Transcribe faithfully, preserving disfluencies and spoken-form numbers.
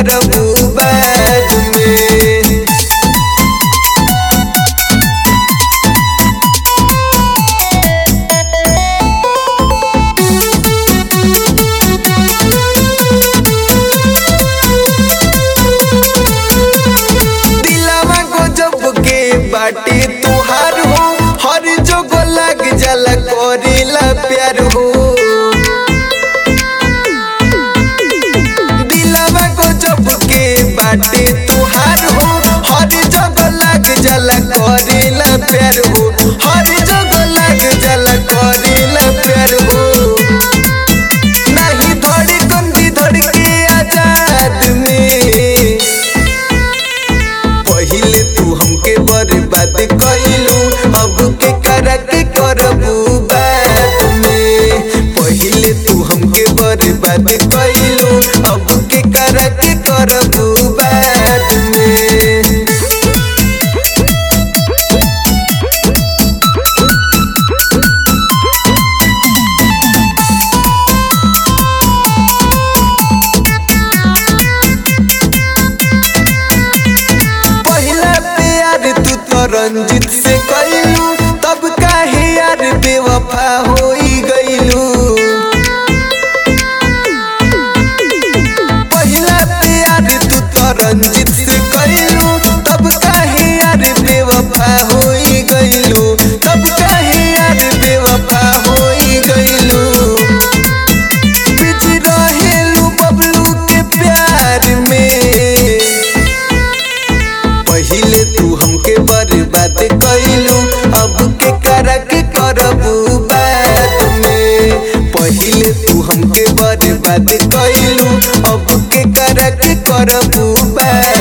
करबू बाद में। दिलवा गजब के बाटे तुहार हो, हर जगह लग जाला करेला प्यार हो। दिलवा गजब के बाटे तुहार हो, हर जगह लग जाला करेला प्यार हो, हर जगह लग जाला करेला प्यार हो। नहीं धड़कन दी धड़के आजाद में, पहिले तू हमके बर्बाद कइलू, अब के करा के करबू बाद में। पहिले तू हमके बर्बाद कइलू, अब के करा के करबू बाद में। पहिला प्यार तू तो रंजित से कइलू, तब काहे यार बेवफा होई गइलू। पहिला प्यार तू तो रंजित से कइलू, तब काहे यार बेवफा होई गइलू, तब काहे यार बेवफा होई गइलू। बिजी रहेलू बबलू के प्यार में, पहिले तू हमके बर्बाद कइलू, अब के करा के करबू बाद में। पहिले तू हमके बर्बाद कइलू, अब के करा के करबू बाद।